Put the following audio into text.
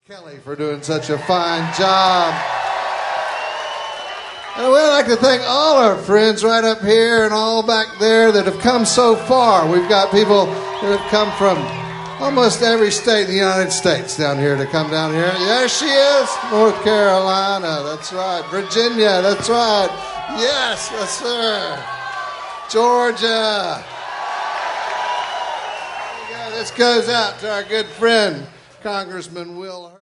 Kelly for doing such a fine job. And we'd like to thank all our friends right up here and all back there that have come so far. We've got people that have come from almost every state in the United States down here to come down here. There she is, North Carolina, that's right. Virginia, that's right. Yes, sir. Georgia. This goes out to our good friend, Congressman Will.